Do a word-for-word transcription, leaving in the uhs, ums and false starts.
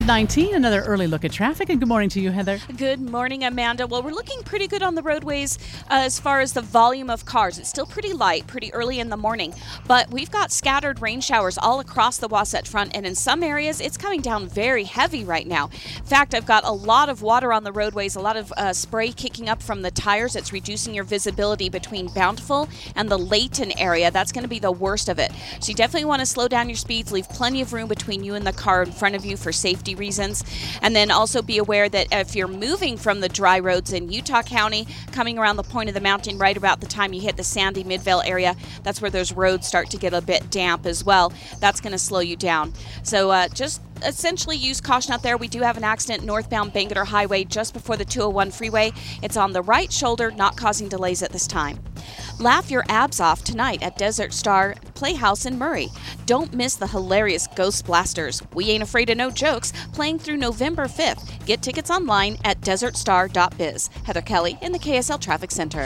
nineteen, another early look at traffic. And good morning to you, Heather. Good morning, Amanda. Well, we're looking pretty good on the roadways uh, as far as the volume of cars. It's still pretty light, pretty early in the morning, but we've got scattered rain showers all across the Wasatch Front, and in some areas, it's coming down very heavy right now. In fact, I've got a lot of water on the roadways, a lot of uh, spray kicking up from the tires. It's reducing your visibility between Bountiful and the Layton area. That's going to be the worst of it. So you definitely want to slow down your speeds, leave plenty of room between you and the car in front of you for safety reasons. And then also be aware that if you're moving from the dry roads in Utah County, coming around the point of the mountain right about the time you hit the Sandy Midvale area, that's where those roads start to get a bit damp as well. That's going to slow you down. So uh, just essentially use caution out there. We do have an accident northbound Bangerter Highway just before the two oh one freeway. It's on the right shoulder, not causing delays at this time. Laugh your abs off tonight at Desert Star Playhouse in Murray. Don't miss the hilarious Ghost Blasters. We Ain't Afraid of No Jokes, playing through November fifth. Get tickets online at desert star dot biz. Heather Kelly in the K S L Traffic Center.